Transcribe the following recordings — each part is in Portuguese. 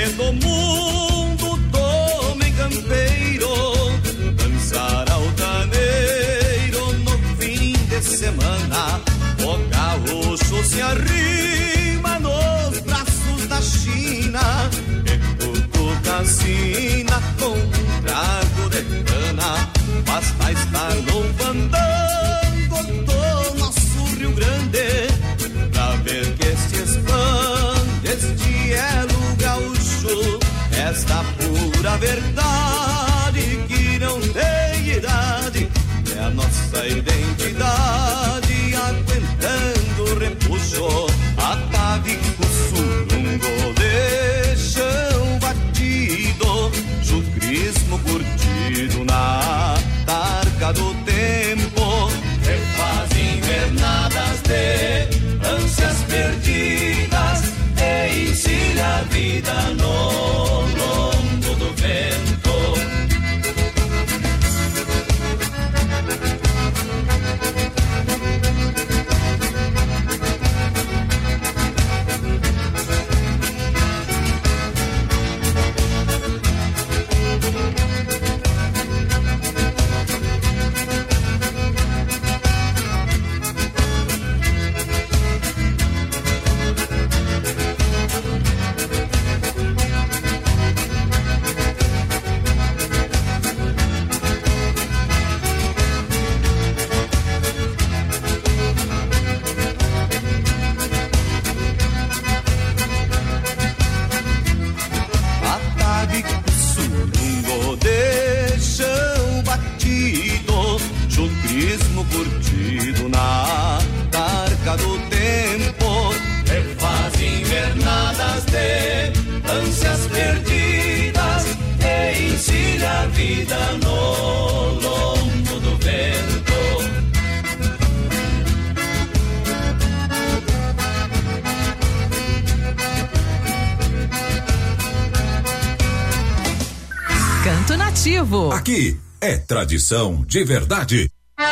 e no mundo tomem campeiro, dançar altaneiro no fim de semana. O gaúcho se arrima nos braços da China e cutuca-sina com um trago de cana. Basta estar no fandango do nosso Rio Grande pra ver que este expande, este é o gaúcho. Esta pura verdade que não tem idade é a nossa identidade, aguentando o repuxo. Atavico, surungo de chão batido, chucrismo curtido na targa do tempo. Refaz invernadas de ânsias perdidas e ensina a vida no lombo do vento. Curtido na targa do tempo, refaz invernadas de ânsias perdidas e ensina a vida no lombo do vento. Canto Nativo. Aqui é tradição de verdade.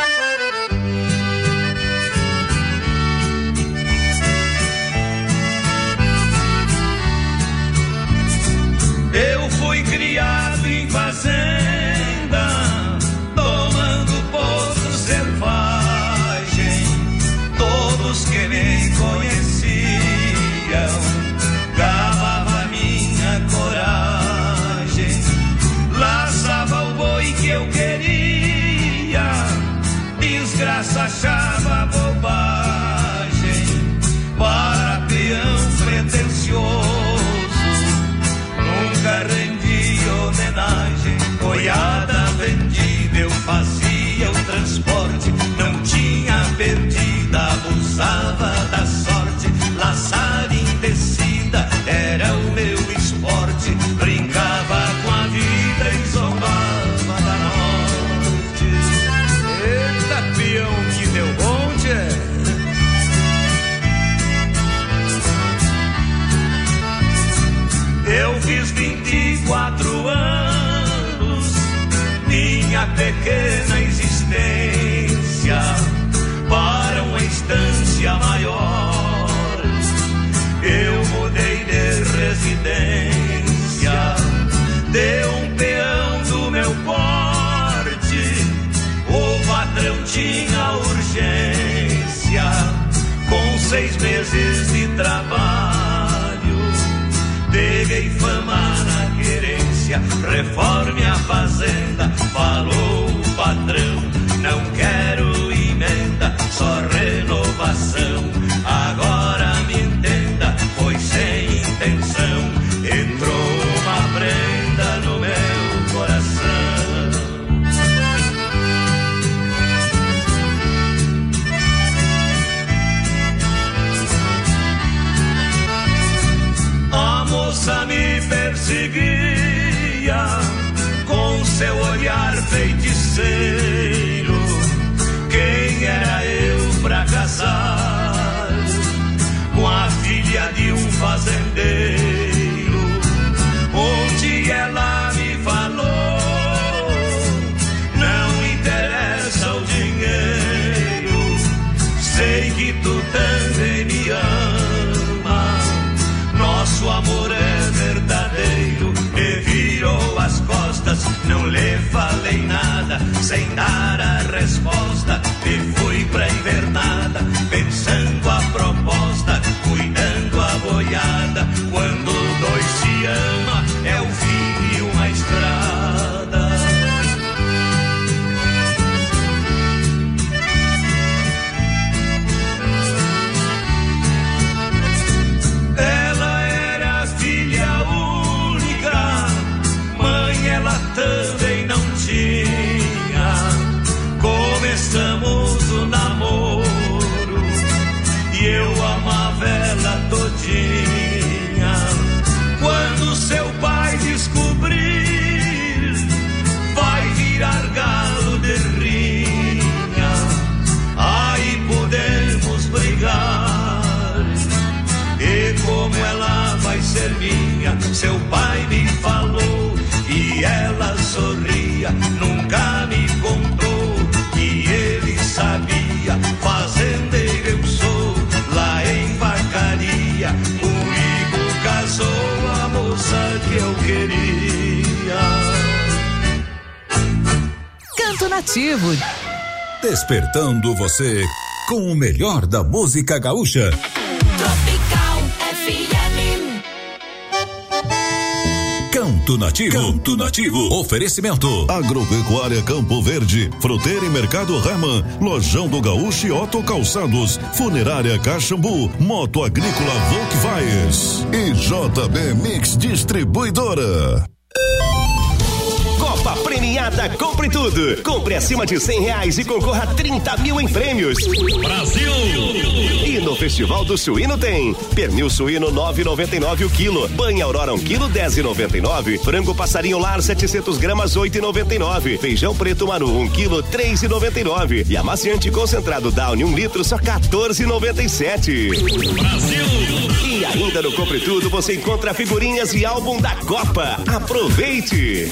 Eu fui criado em fazenda, tomando potro selvagem. Todos que me conheciam gabavam minha coragem. Laçava o boi que eu queria, desgraça achava bobagem. Para peão pretensioso nunca rendi homenagem. Boiada vendida eu fazia o transporte, não tinha perdida, abusava da sorte. Laçar em descida era o meu esporte, brincava com a vida e zombava da morte. Eita, peão que deu bonde, eu fiz 24 anos, minha pequena existência, para uma instância maior. Eu mudei de residência, de um peão do meu porte. O patrão tinha urgência, com 6 meses de trabalho. Peguei fama na querência, reforme a fazenda. Falou o patrão, não quero emenda, só renovação. Agora me entenda, foi sem intenção, entrou uma prenda no meu coração. A moça me perseguia com seu olhar feiticeiro. Quem era eu pra casar com a filha de um fazendeiro? Onde ela me falou, não interessa o dinheiro, sei que tu também me ama, nosso amor é verdadeiro. não lhe falei nada, sem dar a resposta, e fui pra invernada, pensando a proposta, cuidando a boiada. Quando dois se ama, é o fim de uma estrada. Ela era filha única, mãe ela também não tinha. Começamos o namoro e eu amava ela todinha. Quando seu pai descobrir, vai virar galo de rinha. Aí podemos brigar, e como ela vai ser minha, seu pai me falou e ela sorria. Nunca me contou que ele sabia, fazendeiro eu sou, lá em Vacaria. Comigo casou a moça que eu queria. Canto Nativo. Despertando você com o melhor da música gaúcha. Tropical FM. Canto Nativo. Canto Nativo. Oferecimento. Agropecuária Campo Verde, Fruteira e Mercado Herman, Lojão do Gaúcho e Otto Calçados, Funerária Caxambu, Moto Agrícola Volkswagen e JB Mix Distribuidora. Copa Premiada Compre Tudo. Compre acima de R$100 e concorra a 30 mil em prêmios. Brasil! E no Festival do Suíno tem pernil suíno 9,99 o quilo, banha Aurora 1 quilo 10,99, frango passarinho lar 700 gramas 8,99, feijão preto Manu 1 quilo 3,99 e amaciante concentrado Downy 1 litro só 14,97. Brasil! E ainda no Compre Tudo você encontra figurinhas e álbum da Copa. Aproveite!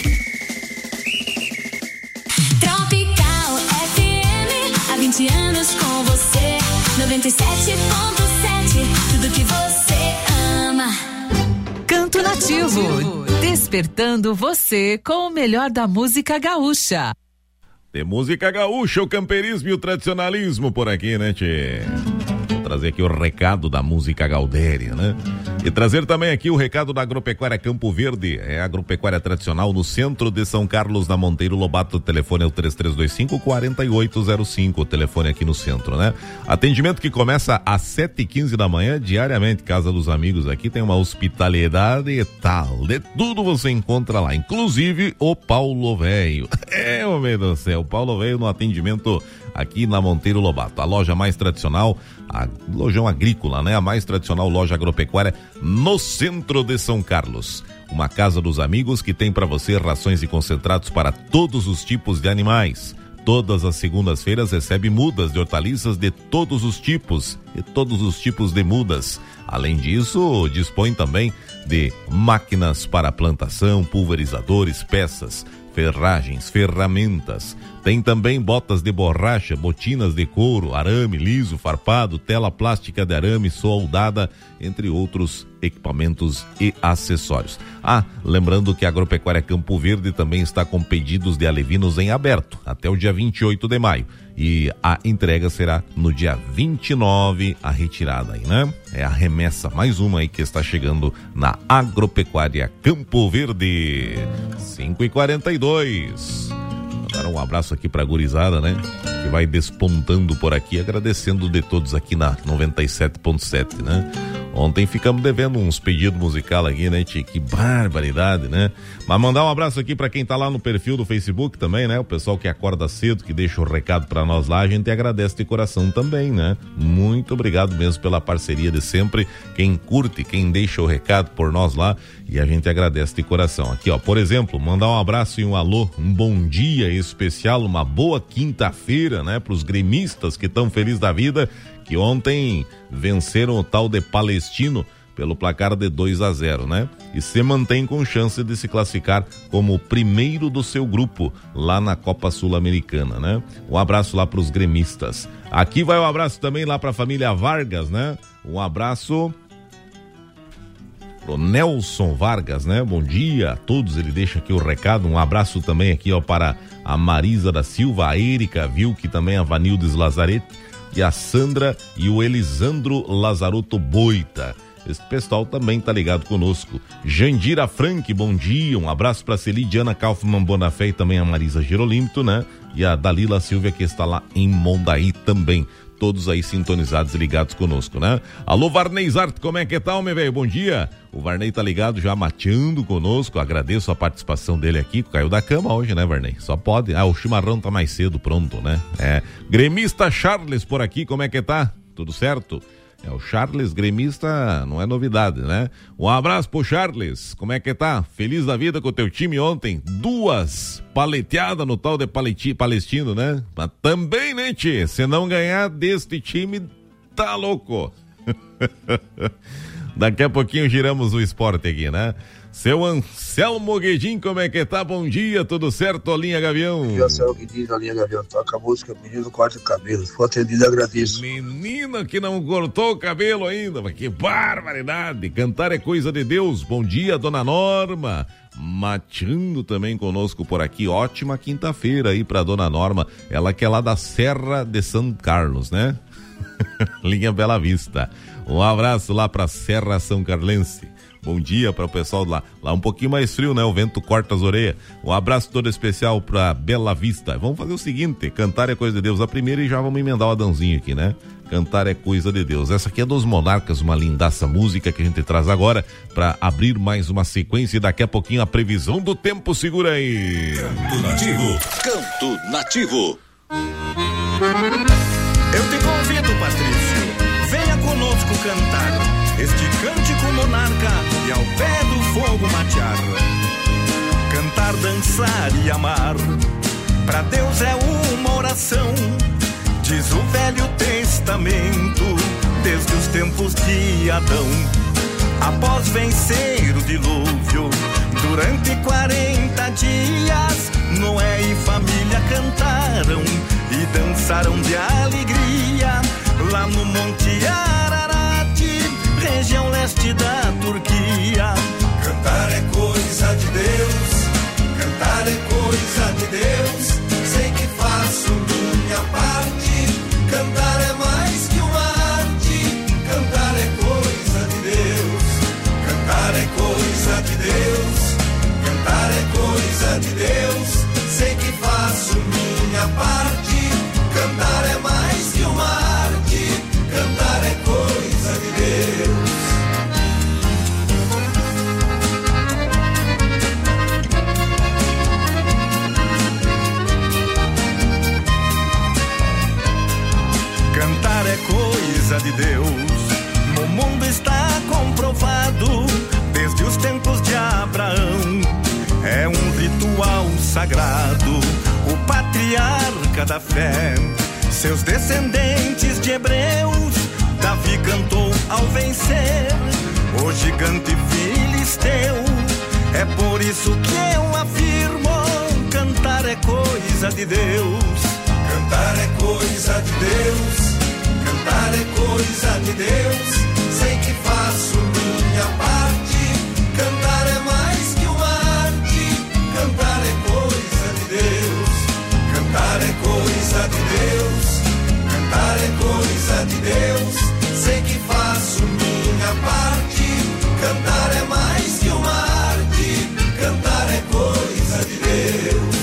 Tropical FM, há 20 anos com você. 97.7, tudo que você ama. Canto Nativo. Despertando você com o melhor da música gaúcha. Tem música gaúcha, o camperismo e o tradicionalismo por aqui, né, tchê? Vou trazer aqui o recado da música gaudéria, né? E trazer também aqui o recado da Agropecuária Campo Verde. É a agropecuária tradicional no centro de São Carlos, na Monteiro Lobato. O telefone é o 3325-4805. O telefone aqui no centro, né? Atendimento que começa às 7h15 da manhã, diariamente. Casa dos Amigos aqui tem uma hospitalidade e tal. De tudo você encontra lá, inclusive o Paulo Velho. É, meu Deus do céu, o Paulo Velho no atendimento aqui na Monteiro Lobato. A loja mais tradicional, a lojão agrícola, né? A mais tradicional loja agropecuária no centro de São Carlos. Uma casa dos amigos que tem para você rações e concentrados para todos os tipos de animais. Todas as segundas-feiras recebe mudas de hortaliças de todos os tipos e todos os tipos de mudas. Além disso, dispõe também de máquinas para plantação, pulverizadores, peças, ferragens, ferramentas. Tem também botas de borracha, botinas de couro, arame liso, farpado, tela plástica de arame soldada, entre outros equipamentos e acessórios. Ah, lembrando que a Agropecuária Campo Verde também está com pedidos de alevinos em aberto até o dia 28 de maio. E a entrega será no dia 29, a retirada aí, né? É a remessa, mais uma aí que está chegando na Agropecuária Campo Verde. 5h42. Dar um abraço aqui pra gurizada, né? Que vai despontando por aqui, agradecendo de todos aqui na 97.7, né? Ontem ficamos devendo uns pedidos musical aqui, né, tia? Que barbaridade, né? Mas mandar um abraço aqui pra quem tá lá no perfil do Facebook também, né? O pessoal que acorda cedo, que deixa o recado pra nós lá, a gente agradece de coração também, né? Muito obrigado mesmo pela parceria de sempre. Quem curte, quem deixa o recado por nós lá, e a gente agradece de coração. Aqui, ó, por exemplo, mandar um abraço e um alô, um bom dia especial, uma boa quinta-feira, né? Pros gremistas que estão felizes da vida, que ontem venceram o tal de Palestino pelo placar de 2-0, né? E se mantém com chance de se classificar como o primeiro do seu grupo lá na Copa Sul-Americana, né? Um abraço lá pros gremistas. Aqui vai um abraço também lá pra família Vargas, né? Um abraço pro Nelson Vargas, né? Bom dia a todos, ele deixa aqui o recado, um abraço também aqui, ó, para a Marisa da Silva, a Érica, viu, que também a Vanildes Lazarete, e a Sandra e o Elisandro Lazarotto Boita. Esse pessoal também tá ligado conosco. Jandira Frank, bom dia, um abraço pra Celidiana Kaufmann Bonafé e também a Marisa Girolímpito, né? E a Dalila Silvia, que está lá em Mondaí também. Todos aí sintonizados e ligados conosco, né? Alô, Varney Zart, como é que tá, meu velho? Bom dia. O Varney tá ligado já mateando conosco, agradeço a participação dele aqui, caiu da cama hoje, né, Varney? Só pode, o chimarrão tá mais cedo, pronto, né? Gremista Charles por aqui, como é que tá? Tudo certo? O Charles gremista não é novidade, né? Um abraço pro Charles, como é que tá? Feliz da vida com o teu time ontem, 2 paleteadas no tal de Palestino, né? Mas também, né, tchê? Se não ganhar deste time, tá louco. Daqui a pouquinho giramos o esporte aqui, né? Seu Anselmo Guedin, como é que tá? Bom dia, tudo certo, Linha Gavião? Eu sou o Guedin, Linha Gavião, toca a música Menino Corta o Cabelo, se for atendido, agradeço. Menina que não cortou o cabelo ainda, mas que barbaridade, cantar é coisa de Deus. Bom dia, dona Norma, mateando também conosco por aqui, ótima quinta-feira aí pra dona Norma, ela que é lá da Serra de São Carlos, né? Linha Bela Vista, um abraço lá pra Serra São Carlense. Bom dia para o pessoal lá um pouquinho mais frio, né? O vento corta as orelhas. Um abraço todo especial para Bela Vista. Vamos fazer o seguinte, cantar é coisa de Deus a primeira e já vamos emendar o Adãozinho aqui, né? Cantar é coisa de Deus. Essa aqui é dos Monarcas, uma lindaça música que a gente traz agora para abrir mais uma sequência e daqui a pouquinho a previsão do tempo. Segura aí. Canto Nativo. Canto Nativo. Eu te convido, Patrício, venha conosco cantar este cântico monarca e ao pé do fogo matear. Cantar, dançar e amar, pra Deus é uma oração, diz o Velho Testamento, desde os tempos de Adão. Após vencer o dilúvio, durante 40 dias, Noé e família cantaram e dançaram de alegria lá no Monte Ararat, região leste da Turquia. Cantar é coisa de Deus, cantar é coisa de Deus, sei que faço minha parte, cantar é mais que uma arte, cantar é coisa de Deus, cantar é coisa de Deus, cantar é coisa de Deus, sei que faço minha parte, cantar é mais que uma arte, cantar é coisa de Deus. Cantar é coisa de Deus, no mundo está comprovado, desde os tempos de Abraão, é um ritual sagrado, o patriarca da fé, seus descendentes de hebreus, Davi cantou ao vencer o gigante filisteu. É por isso que eu afirmo, cantar é coisa de Deus. Cantar é coisa de Deus, cantar é coisa de Deus, sei que faço minha parte, cantar é mais que uma arte, cantar é coisa de Deus, cantar é coisa de Deus, cantar é coisa de Deus, sei que faço minha parte, cantar é mais que uma arte, cantar é coisa de Deus.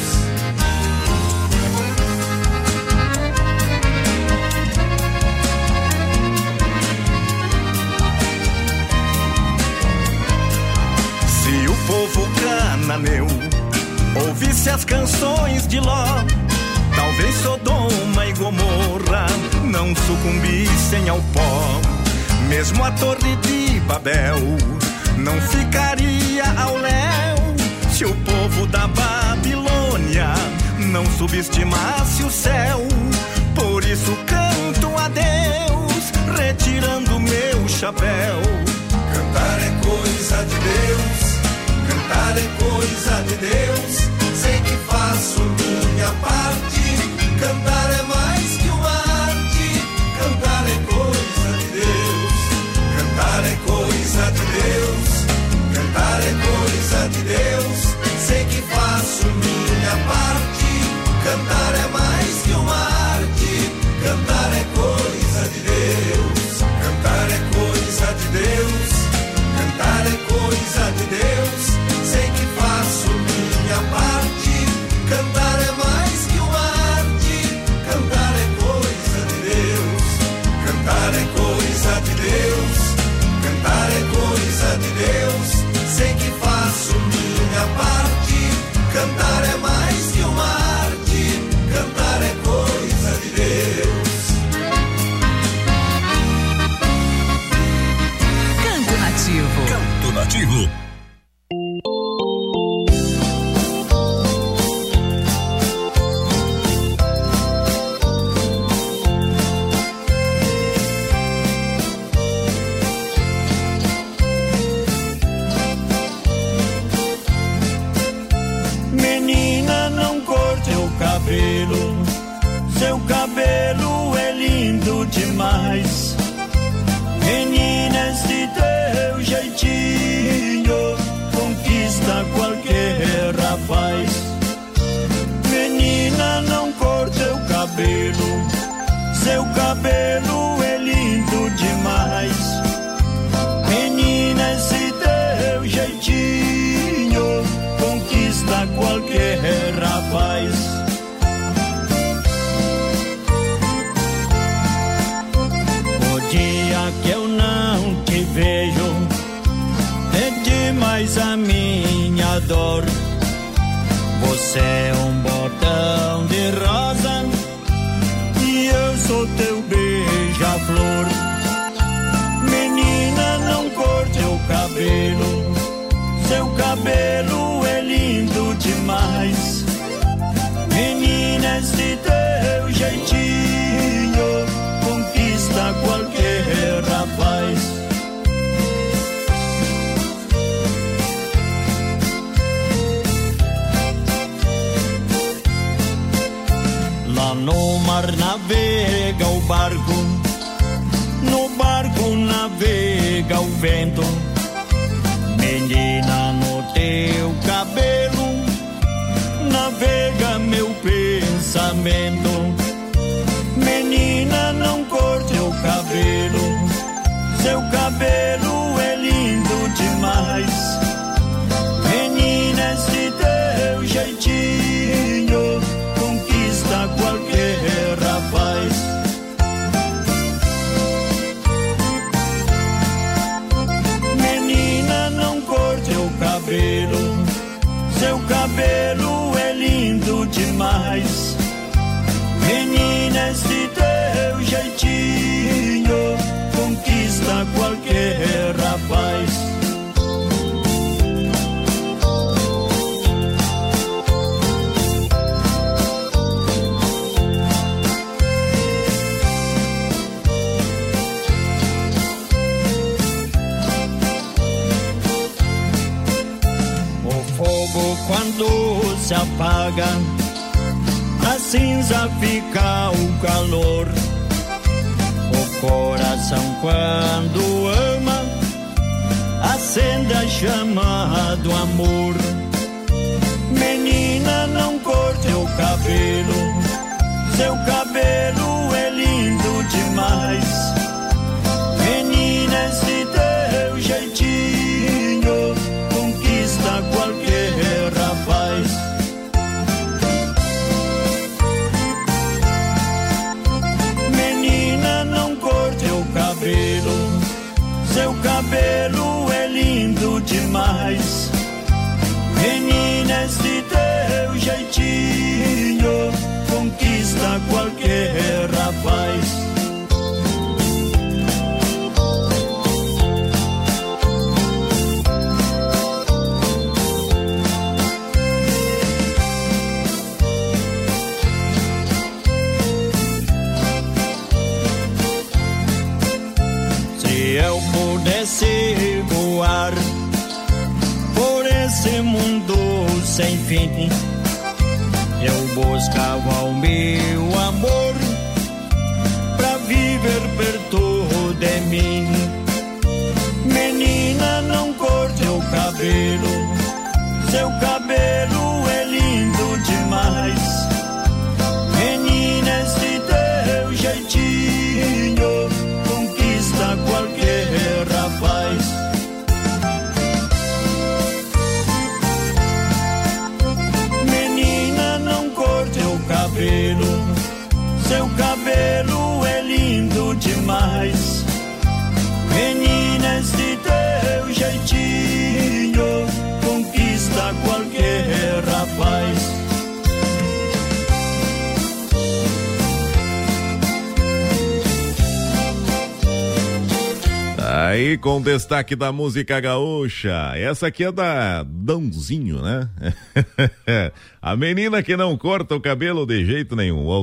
Se o povo cananeu ouvisse as canções de Ló, talvez Sodoma e Gomorra não sucumbissem ao pó. Mesmo a torre de Babel não ficaria ao léu, se o povo da Babilônia não subestimasse o céu. Por isso canto a Deus, retirando meu chapéu. Cantar é coisa de Deus, cantar é coisa de Deus, sei que faço minha parte, cantar é mais que uma arte, cantar é coisa de Deus, cantar é coisa de Deus, Cantar é coisa de Deus, cantar é coisa de Deus. Sei que faço minha parte, cantar é mais que uma arte, cantar é coisa de Deus. Canto Nativo. Canto Nativo. Seu cabelo é lindo demais. Menina, esse teu jeitinho conquista qualquer rapaz. Menina, não corte o cabelo, seu cabelo é lindo demais. Menina, esse teu jeitinho conquista qualquer rapaz. Dia que eu não te vejo, é demais a minha dor. Você é um botão de rosa e eu sou teu beija-flor. Menina, não corte o cabelo, seu cabelo é lindo demais. Menina, esse teu jeitinho conquista qualquer rapaz. Lá no mar navega o barco, no barco navega o vento. Menina, no teu cabelo navega meu pensamento. Menina, não corte o cabelo, seu cabelo é lindo demais. Menina, esse teu jeitinho conquista qualquer rapaz. Menina, não corte o cabelo, seu cabelo é lindo demais. Menina, esse teu jeitinho conquista qualquer rapaz. O fogo quando se apaga, a cinza fica o calor. O coração quando ama, acende a chama do amor. Menina, não corte o cabelo, seu cabelo é lindo demais. Menina, esse teu jeitinho conquista qualquer rapaz. Seu cabelo é lindo demais. Menina, esse teu jeitinho conquista qualquer rapaz. Pudesse voar por esse mundo sem fim, eu buscava o meu amor pra viver perto de mim. Menina, não corte o cabelo, seu cabelo é lindo demais. Menina, esse teu jeitinho conquista qualquer rapaz. Menina, não corte o cabelo, seu cabelo é lindo demais. Aí com destaque da música gaúcha, essa aqui é da Dãozinho, né? A menina que não corta o cabelo de jeito nenhum, o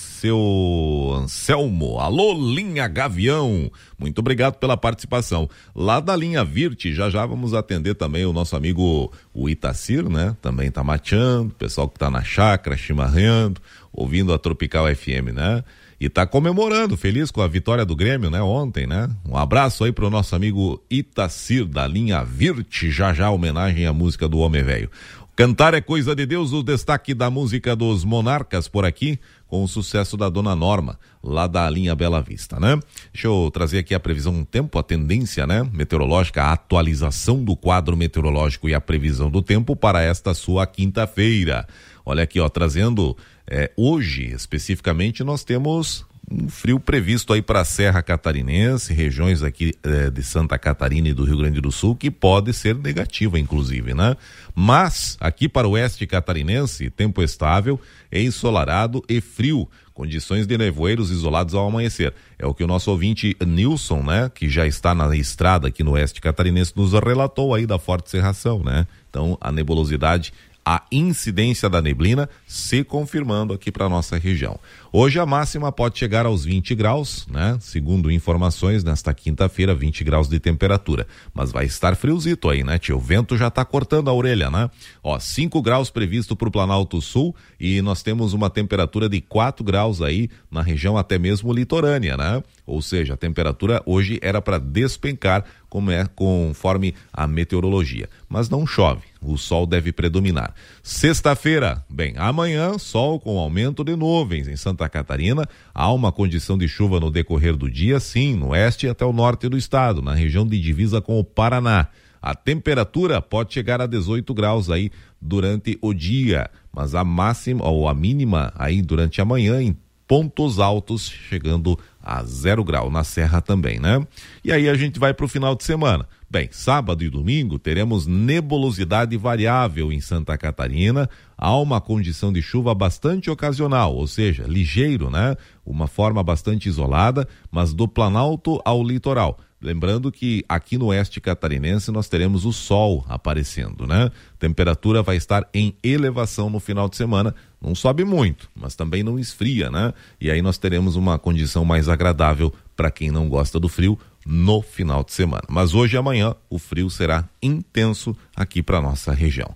seu Anselmo. Alô, Linha Gavião, muito obrigado pela participação. Lá da linha Virte, já vamos atender também o nosso amigo o Itacir, né? Também tá mateando, pessoal que tá na chácara, chimarrando, ouvindo a Tropical FM, né? E tá comemorando, feliz com a vitória do Grêmio, né? Ontem, né? Um abraço aí pro nosso amigo Itacir, da linha Virte, já homenagem à música do Homem Velho. Cantar é coisa de Deus, o destaque da música dos Monarcas por aqui, com o sucesso da Dona Norma, lá da linha Bela Vista, né? Deixa eu trazer aqui a previsão do tempo, a tendência, né? Meteorológica, a atualização do quadro meteorológico e a previsão do tempo para esta sua quinta-feira. Olha aqui, ó, trazendo hoje, especificamente, nós temos um frio previsto aí para a Serra Catarinense, regiões aqui de Santa Catarina e do Rio Grande do Sul, que pode ser negativa, inclusive, né? Mas, aqui para o oeste catarinense, tempo estável, ensolarado e frio, condições de nevoeiros isolados ao amanhecer. É o que o nosso ouvinte Nilson, né, que já está na estrada aqui no oeste catarinense, nos relatou aí da forte cerração, né? Então, a nebulosidade, a incidência da neblina se confirmando aqui para nossa região. Hoje a máxima pode chegar aos 20 graus, né? Segundo informações, nesta quinta-feira, 20 graus de temperatura. Mas vai estar friozito aí, né, tio? O vento já tá cortando a orelha, né? Ó, 5 graus previsto pro Planalto Sul e nós temos uma temperatura de 4 graus aí na região até mesmo litorânea, né? Ou seja, a temperatura hoje era para despencar, como é conforme a meteorologia. Mas não chove, o sol deve predominar. Sexta-feira, bem, amanhã, sol com aumento de nuvens em Santa Catarina. Há uma condição de chuva no decorrer do dia, sim, no oeste e até o norte do estado, na região de divisa com o Paraná. A temperatura pode chegar a 18 graus aí durante o dia, mas a máxima ou a mínima aí durante a manhã em pontos altos, chegando a 0 grau na serra também, né? E aí a gente vai para o final de semana. Bem, sábado e domingo teremos nebulosidade variável em Santa Catarina. Há uma condição de chuva bastante ocasional, ou seja, ligeiro, né? Uma forma bastante isolada, mas do Planalto ao litoral. Lembrando que aqui no oeste catarinense nós teremos o sol aparecendo, né? Temperatura vai estar em elevação no final de semana, não sobe muito, mas também não esfria, né? E aí nós teremos uma condição mais agradável para quem não gosta do frio no final de semana. Mas hoje e amanhã o frio será intenso aqui para nossa região.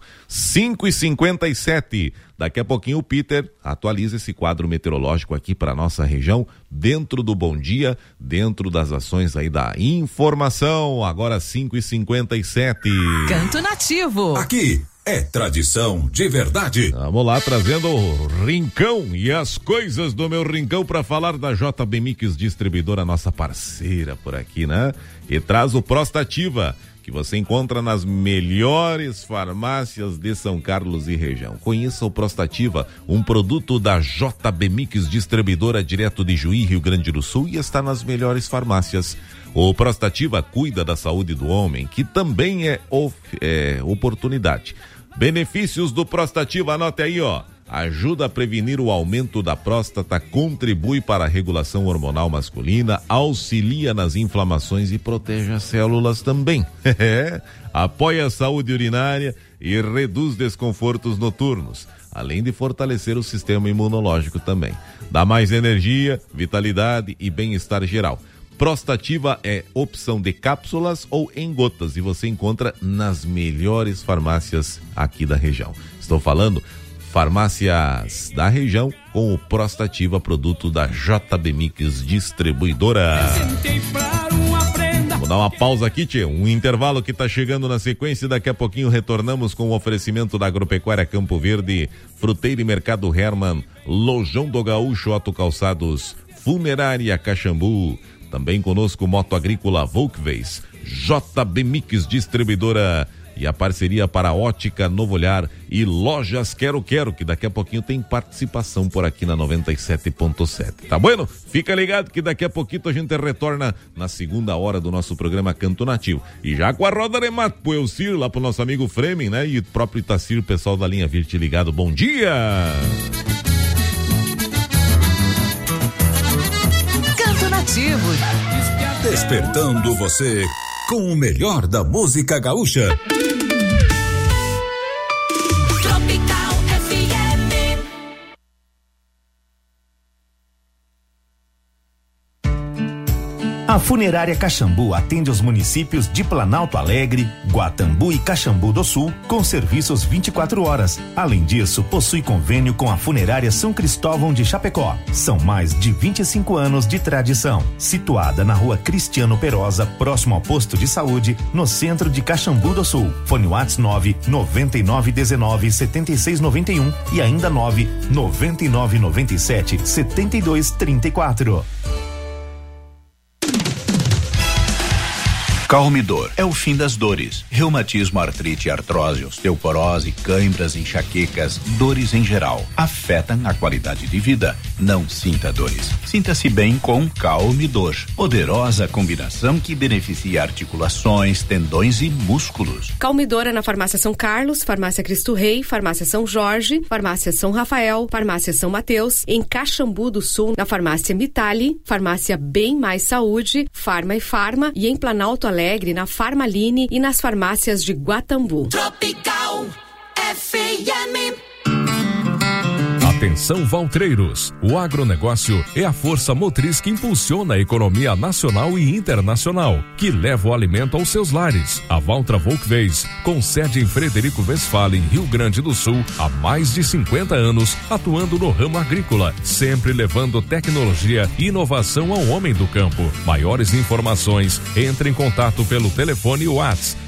5h57, daqui a pouquinho o Peter atualiza esse quadro meteorológico aqui para nossa região, dentro do Bom Dia, dentro das ações aí da informação. Agora 5h57. Canto Nativo. Aqui é tradição de verdade. Vamos lá, trazendo o Rincão e as coisas do meu Rincão para falar da JB Mix Distribuidora, nossa parceira por aqui, né? E traz o Prostativa, que você encontra nas melhores farmácias de São Carlos e região. Conheça o Prostativa, um produto da JB Mix Distribuidora, direto de Juí, Rio Grande do Sul, e está nas melhores farmácias. O Prostativa cuida da saúde do homem, que também é oportunidade. Benefícios do Prostativa, anote aí, ó. Ajuda a prevenir o aumento da próstata, contribui para a regulação hormonal masculina, auxilia nas inflamações e protege as células também. Apoia a saúde urinária e reduz desconfortos noturnos, além de fortalecer o sistema imunológico também. Dá mais energia, vitalidade e bem-estar geral. Prostativa é opção de cápsulas ou em gotas e você encontra nas melhores farmácias aqui da região. Estou falando farmácias da região com o Prostativa, produto da JB Mix Distribuidora. Vou dar uma pausa aqui, tchê, um intervalo que tá chegando na sequência, daqui a pouquinho retornamos com o oferecimento da Agropecuária Campo Verde, Fruteira e Mercado Hermann, Lojão do Gaúcho, Otto Calçados, Funerária Caxambu. Também conosco Moto Agrícola Volkswagen, JB Mix Distribuidora e a parceria para Ótica Novo Olhar e Lojas Quero Quero, que daqui a pouquinho tem participação por aqui na 97.7. Tá bueno? Fica ligado que daqui a pouquinho a gente retorna na segunda hora do nosso programa Canto Nativo. E já com a roda de mato pro Elcir, lá pro nosso amigo Fremen, né? E o próprio Itacir, o pessoal da linha Virte ligado. Bom dia! Canto Nativo. Despertando você com o melhor da música gaúcha. Tropical FM. A Funerária Caxambu atende os municípios de Planalto Alegre, Guatambu e Caxambu do Sul com serviços 24 horas. Além disso, possui convênio com a Funerária São Cristóvão de Chapecó. São mais de 25 anos de tradição. Situada na Rua Cristiano Perosa, próximo ao posto de saúde, no centro de Caxambu do Sul. Fone WhatsApp 999197691 e ainda 999977234. Calmidor é o fim das dores. Reumatismo, artrite, artrose, osteoporose, cãibras, enxaquecas, dores em geral afetam a qualidade de vida. Não sinta dores. Sinta-se bem com Calmidor. Poderosa combinação que beneficia articulações, tendões e músculos. Calmidor é na Farmácia São Carlos, Farmácia Cristo Rei, Farmácia São Jorge, Farmácia São Rafael, Farmácia São Mateus, em Caxambu do Sul, na Farmácia Mitali, Farmácia Bem Mais Saúde, Farma e Farma, e em Planalto Alegre, na Farmaline e nas farmácias de Guatambu. Tropical FM. Atenção, valtreiros! O agronegócio é a força motriz que impulsiona a economia nacional e internacional, que leva o alimento aos seus lares. A Valtra Volkswagen, com sede em Frederico Westphalen, Rio Grande do Sul, há mais de 50 anos, atuando no ramo agrícola, sempre levando tecnologia e inovação ao homem do campo. Maiores informações, entre em contato pelo telefone WhatsApp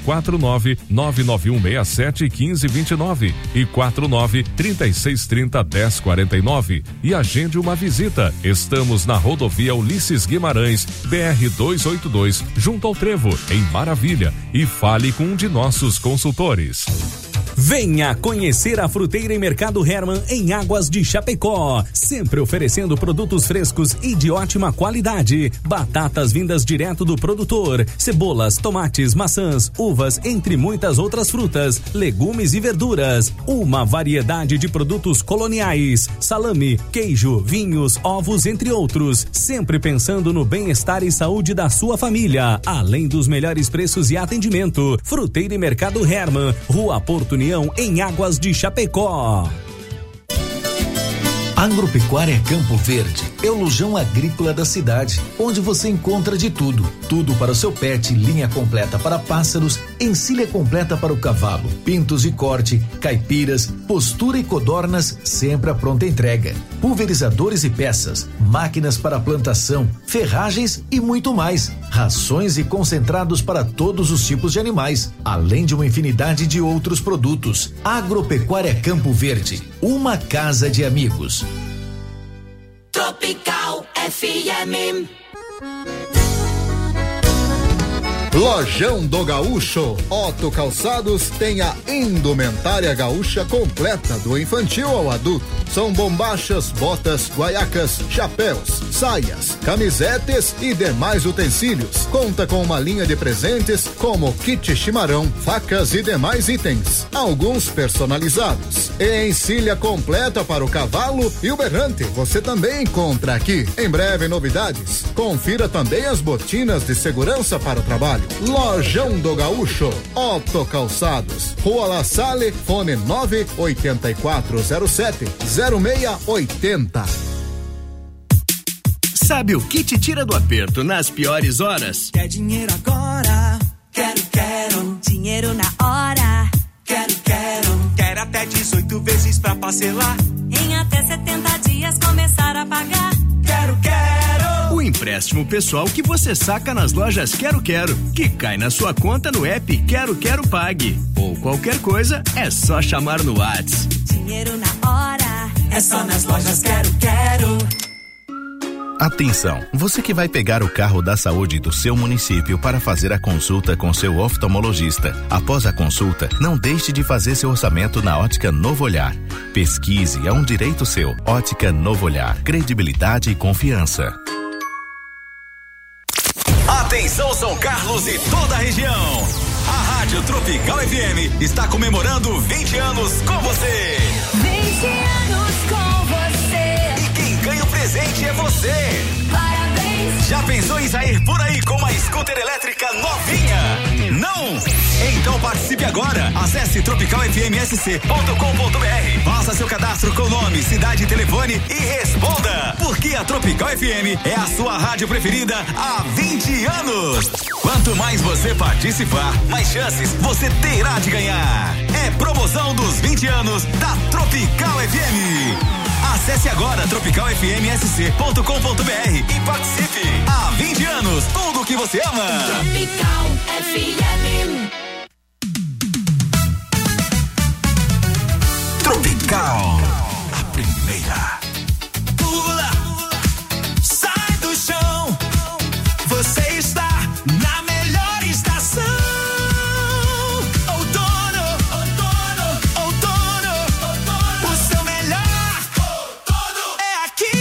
49991671529 e 4936301049 e agende uma visita. Estamos na rodovia Ulisses Guimarães, BR-282, junto ao Trevo, em Maravilha, e fale com um de nossos consultores. Venha conhecer a Fruteira e Mercado Hermann em Águas de Chapecó, sempre oferecendo produtos frescos e de ótima qualidade. Batatas vindas direto do produtor, cebolas, tomates, maçãs, uvas, entre muitas outras frutas, legumes e verduras. Uma variedade de produtos coloniais, salame, queijo, vinhos, ovos, entre outros. Sempre pensando no bem-estar e saúde da sua família, além dos melhores preços e atendimento. Fruteira e Mercado Hermann, Rua Porto União, em Águas de Chapecó. Agropecuária Campo Verde é o lojão agrícola da cidade, onde você encontra de tudo. Tudo para o seu pet, linha completa para pássaros, encilha completa para o cavalo, pintos de corte, caipiras, postura e codornas, sempre à pronta entrega. Pulverizadores e peças, máquinas para plantação, ferragens e muito mais. Rações e concentrados para todos os tipos de animais, além de uma infinidade de outros produtos. Agropecuária Campo Verde, uma casa de amigos. Tropical FM. Lojão do Gaúcho, Otto Calçados tem a indumentária gaúcha completa do infantil ao adulto. São bombachas, botas, guaiacas, chapéus, saias, camisetes e demais utensílios. Conta com uma linha de presentes como kit chimarrão, facas e demais itens, alguns personalizados. E encilha completa para o cavalo e o berrante você também encontra aqui. Em breve novidades, confira também as botinas de segurança para o trabalho. Lojão do Gaúcho, Otto Calçados, Rua La Salle, fone 98407-0680. Sabe o que te tira do aperto nas piores horas? Quer dinheiro agora? Quero. Dinheiro na hora? Quero. Quero até 18 vezes pra parcelar. Em até 70 dias começar a pagar. Quero. O empréstimo pessoal que você saca nas lojas Quero, que cai na sua conta no app Quero Pague. Ou qualquer coisa, é só chamar no WhatsApp. Dinheiro na hora, é só nas lojas Quero. Atenção, você que vai pegar o carro da saúde do seu município para fazer a consulta com seu oftalmologista. Após a consulta, não deixe de fazer seu orçamento na Ótica Novo Olhar. Pesquise, é um direito seu. Ótica Novo Olhar, credibilidade e confiança. Atenção São Carlos e toda a região. A Rádio Tropical FM está comemorando 20 anos com você. 20 anos com você. E quem ganha o presente é você. Parabéns. Já pensou em sair por aí com uma scooter elétrica novinha? Não? Então participe agora. Acesse tropicalfmsc.com.br. Faça seu cadastro com nome, cidade e telefone e responda. Porque a Tropical FM é a sua rádio preferida há 20 anos. Quanto mais você participar, mais chances você terá de ganhar. É promoção dos 20 anos da Tropical FM. Acesse agora tropicalfmsc.com.br e participe. Há 20 anos, tudo o que você ama. Tropical FM. Tropical, a primeira. Pula, sai do chão. Você está na melhor estação. Outono, outono, outono, outono. O seu melhor outono é aqui.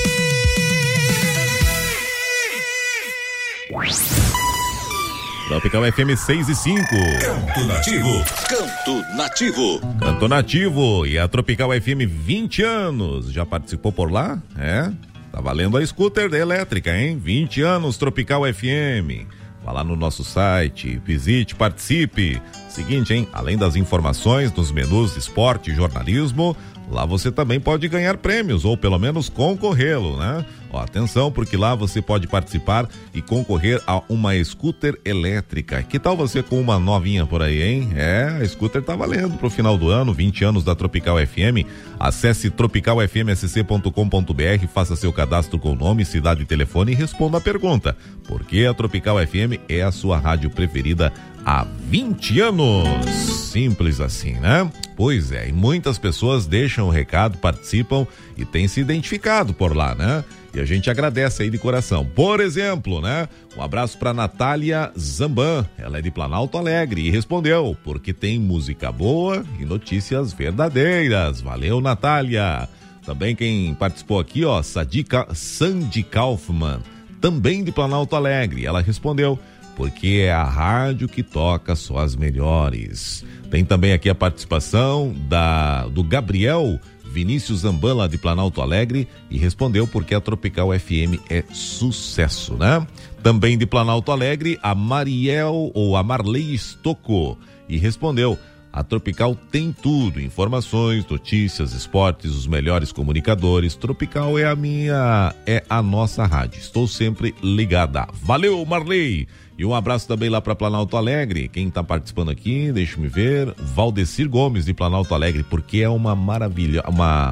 Tropical FM 6 e 5. Canto Nativo. Canto Nativo. Canto Nativo. E a Tropical FM 20 anos. Já participou por lá? É? Tá valendo a scooter elétrica, hein? 20 anos Tropical FM. Vá lá no nosso site, visite, participe. Seguinte, hein? Além das informações nos menus de esporte e jornalismo, lá você também pode ganhar prêmios ou pelo menos concorrê-lo, né? Ó, atenção, porque lá você pode participar e concorrer a uma scooter elétrica. Que tal você com uma novinha por aí, hein? É, a scooter tá valendo pro final do ano, 20 anos da Tropical FM. Acesse tropicalfmsc.com.br, faça seu cadastro com nome, cidade e telefone e responda a pergunta. Por que a Tropical FM é a sua rádio preferida há 20 anos? Simples assim, né? Pois é, e muitas pessoas deixam o recado, participam e têm se identificado por lá, né? E a gente agradece aí de coração. Por exemplo, né? Um abraço para Natália Zamban. Ela é de Planalto Alegre e respondeu, porque tem música boa e notícias verdadeiras. Valeu, Natália. Também quem participou aqui, ó, Sandy Kaufmann, também de Planalto Alegre. Ela respondeu, porque é a rádio que toca só as melhores. Tem também aqui a participação do Gabriel Vinícius Zambala de Planalto Alegre e respondeu porque a Tropical FM é sucesso, né? Também de Planalto Alegre, a Marley Stocco e respondeu, a Tropical tem tudo, informações, notícias, esportes, os melhores comunicadores. Tropical é a nossa rádio. Estou sempre ligada. Valeu, Marley! E um abraço também lá para Planalto Alegre. Quem está participando aqui, deixa-me ver, Valdecir Gomes de Planalto Alegre, porque é uma maravilha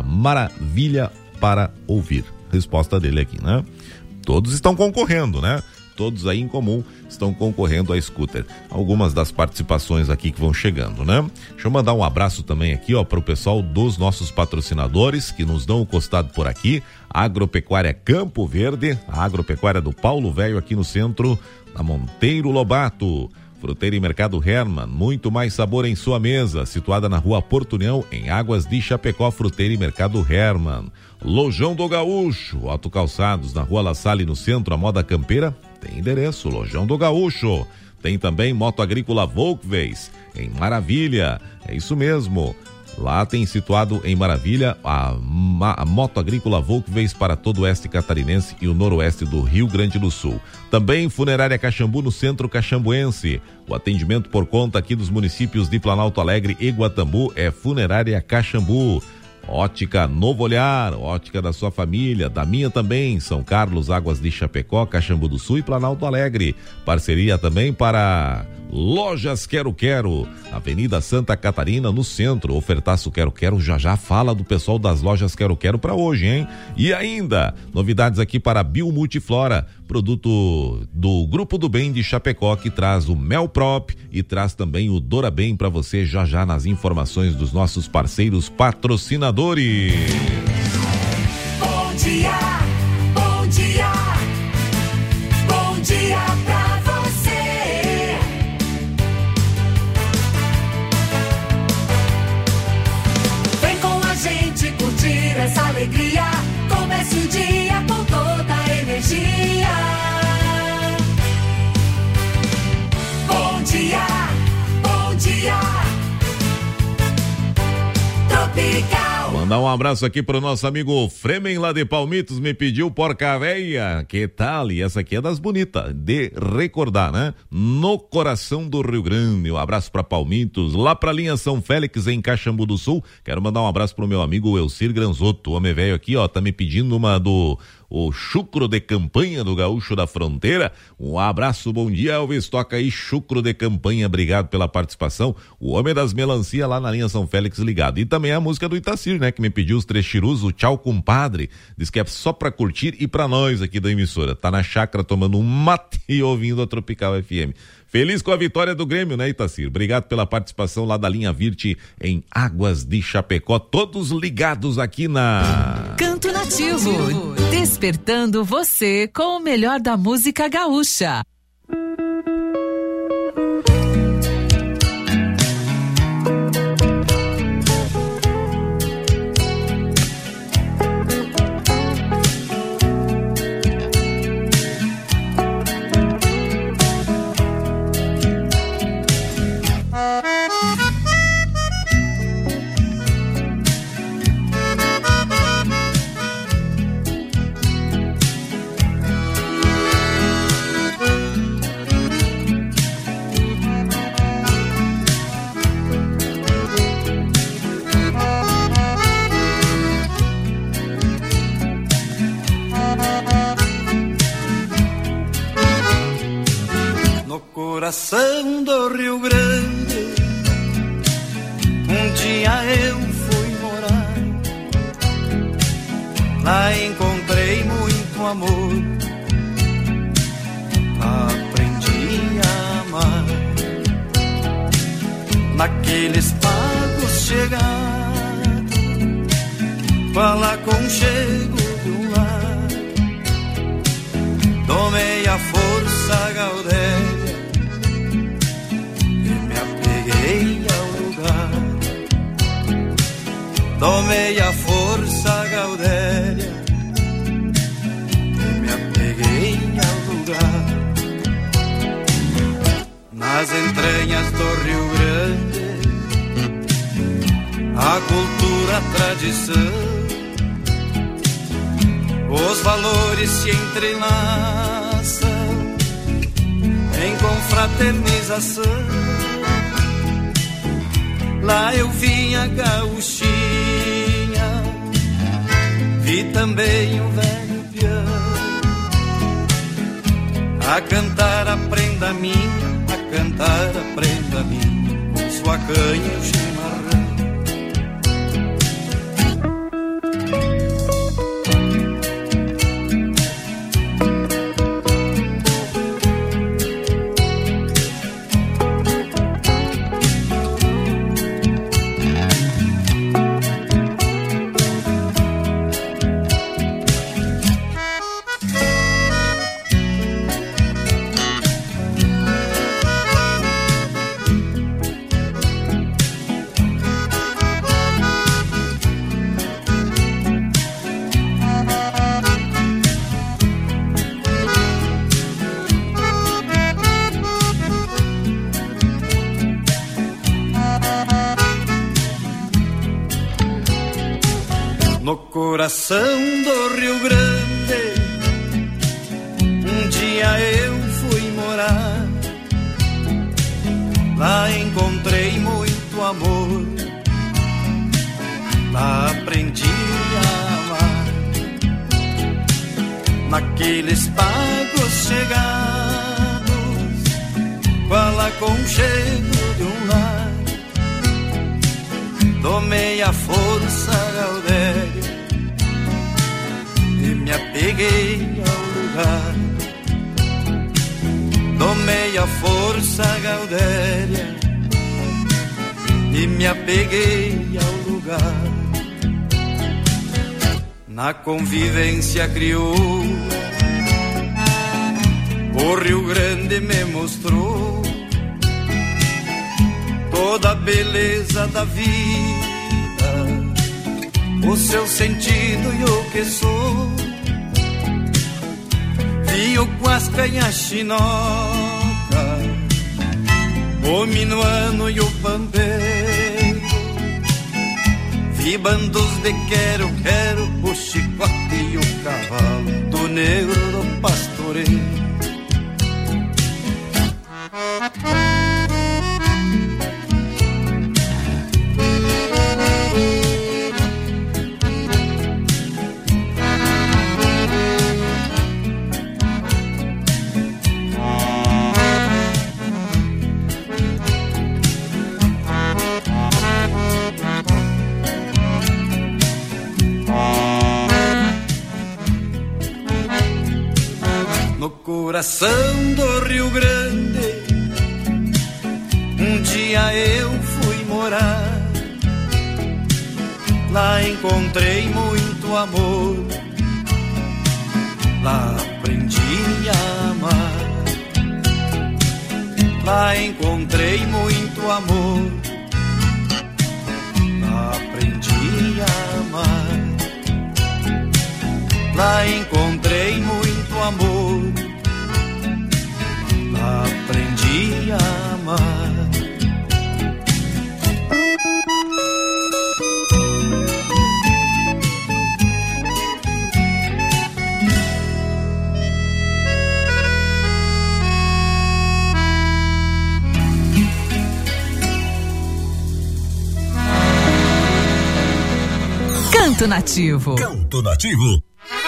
para ouvir. Resposta dele aqui, né? Todos estão concorrendo, né? Todos aí em comum estão concorrendo a scooter. Algumas das participações aqui que vão chegando, né? Deixa eu mandar um abraço também aqui, ó, para o pessoal dos nossos patrocinadores que nos dão o costado por aqui. Agropecuária Campo Verde, a agropecuária do Paulo Velho aqui no centro, na Monteiro Lobato. Fruteira e Mercado Herman, muito mais sabor em sua mesa, situada na Rua Porto União, em Águas de Chapecó. Fruteira e Mercado Herman. Lojão do Gaúcho, Auto Calçados, na Rua La Salle, no centro, a moda campeira, tem endereço, Lojão do Gaúcho. Tem também Moto Agrícola Volkswagen, em Maravilha, é isso mesmo. Lá tem situado em Maravilha a Moto Agrícola Volkswagen para todo o oeste catarinense e o noroeste do Rio Grande do Sul. Também Funerária Caxambu no centro caxambuense. O atendimento por conta aqui dos municípios de Planalto Alegre e Guatambu é Funerária Caxambu. Ótica Novo Olhar, ótica da sua família, da minha também, São Carlos, Águas de Chapecó, Caxambu do Sul e Planalto Alegre. Parceria também para Lojas Quero Quero, Avenida Santa Catarina, no centro. Ofertaço Quero Quero, já fala do pessoal das Lojas Quero Quero para hoje, hein? E ainda, novidades aqui para Biomultiflora, produto do Grupo do Bem de Chapecó, que traz o Mel Prop e traz também o Dora Bem para você já nas informações dos nossos parceiros patrocinadores. Bom dia, bom dia, bom dia pra você. Vem com a gente curtir essa alegria. Comece o dia com toda a energia. Bom dia, bom dia. Tropical. Mandar um abraço aqui pro nosso amigo Fremen lá de Palmitos, me pediu porca véia, que tal? E essa aqui é das bonitas, de recordar, né? No coração do Rio Grande, um abraço pra Palmitos, lá pra linha São Félix em Caxambu do Sul, quero mandar um abraço pro meu amigo Elcir Granzotto, o homem velho aqui, ó, tá me pedindo uma do o chucro de campanha do Gaúcho da Fronteira. Um abraço, bom dia, Elvis, toca aí chucro de campanha, obrigado pela participação. O homem das melancia lá na linha São Félix ligado. E também a música do Itacir, né, que me pediu os três chirus, o Tchau Compadre, diz que é só pra curtir e pra nós aqui da emissora. Tá na chácara tomando um mate e ouvindo a Tropical FM. Feliz com a vitória do Grêmio, né, Itacir? Obrigado pela participação lá da linha Virte em Águas de Chapecó. Todos ligados aqui na Canto Nativo, despertando você com o melhor da música gaúcha. Coração do Rio Grande, um dia eu fui morar. Lá encontrei muito amor, aprendi a amar. Naqueles pagos chegados, qual aconchego de um lar. Tomei a força gaudéria, ao lugar. Tomei a força gaudéria e me apeguei ao lugar. Nas entranhas do Rio Grande, a cultura, a tradição, os valores se entrelaçam em confraternização. Lá eu vi a gauchinha, vi também o velho piano, a cantar a prenda minha, a cantar a prenda minha, com sua canha e o chimarrão. Coração do Rio Grande, um dia eu fui morar. Lá encontrei muito amor, lá aprendi a amar. Naqueles pagos chegados, qual aconchego de um lar. Tomei a força gaudéria, me apeguei ao lugar. Tomei a força gaudéria e me apeguei ao lugar. Na convivência crioula, o Rio Grande me mostrou toda a beleza da vida, o seu sentido e o que sou. Vi o Guasca e a Chinoca, o Minuano e o Pampeiro. e bandos de quero, o chicote e o cavalo do negro do pastoreio. Coração do Rio Grande, um dia eu fui morar. Lá encontrei muito amor, lá aprendi a amar. Lá encontrei muito amor, lá aprendi a amar. Lá encontrei muito amor, aprendi a amar. Canto Nativo. Canto Nativo.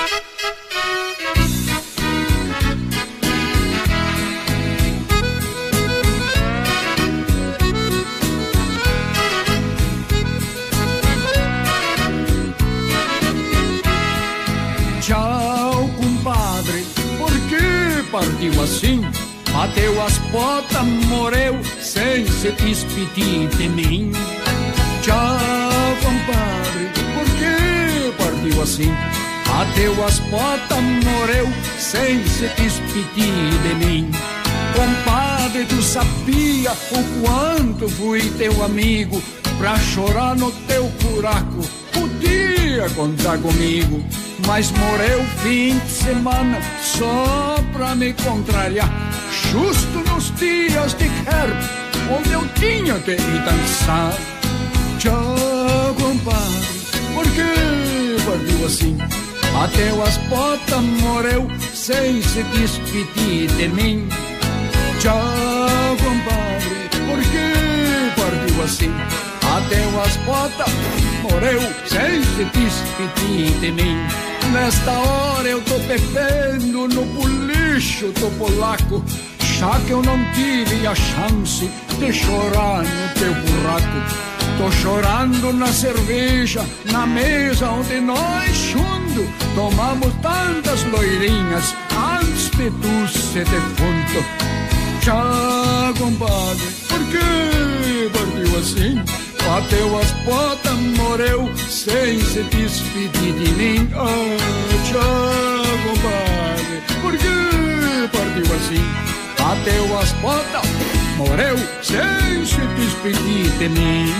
Partiu assim, bateu as botas, morreu sem se despedir de mim. Tchau, compadre, por que partiu assim? Bateu as botas, morreu sem se despedir de mim. Compadre, tu sabia o quanto fui teu amigo? Pra chorar no teu buraco, podia contar comigo. Mas morreu fim de semana só pra me contrariar, justo nos dias de quero, onde eu tinha que ir dançar. Tchau, compadre, por que partiu assim? Bateu as botas, morreu sem se despedir de mim. Tchau, compadre, por que partiu assim? Bateu as botas, morreu sem se despedir de mim. Nesta hora eu tô bebendo no bolicho do polaco, já que eu não tive a chance de chorar no teu buraco. Tô chorando na cerveja, na mesa onde nós juntos tomamos tantas loirinhas antes de tu ser defunto. Tchau, compadre, por que partiu assim? Bateu as botas, morreu sem se despedir de mim. Oh, tchau, compadre, por que partiu assim? Bateu as botas, morreu sem se despedir de mim.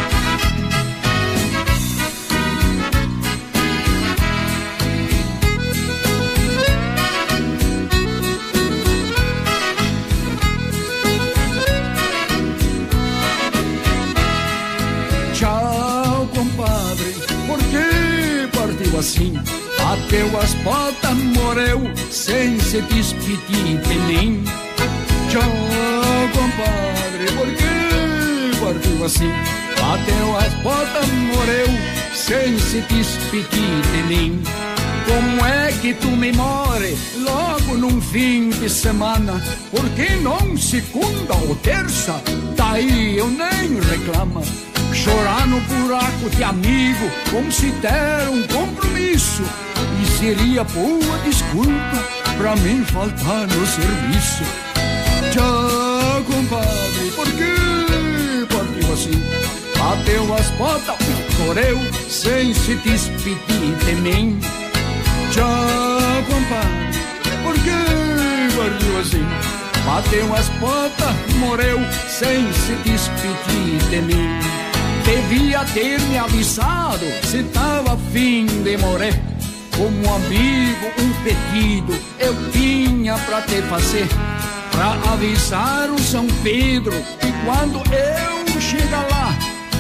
Assim, bateu as botas, morreu sem se despedir de mim. Tchau, compadre, por que partiu assim? Bateu as botas, morreu sem se despedir de mim. Como é que tu me morre logo num fim de semana? Por que não segunda ou terça? Daí eu nem reclamo. Chorar no buraco de amigo como se der um compromisso, e seria boa desculpa pra mim faltar no serviço. Tchau, compadre, por que partiu assim? Bateu as botas, morreu sem se despedir de mim. Tchau, compadre, por que partiu assim? Bateu as botas, morreu sem se despedir de mim. Devia ter me avisado se tava a fim de morrer. Como amigo, um pedido eu tinha pra te fazer, pra avisar o São Pedro que quando eu chegar lá,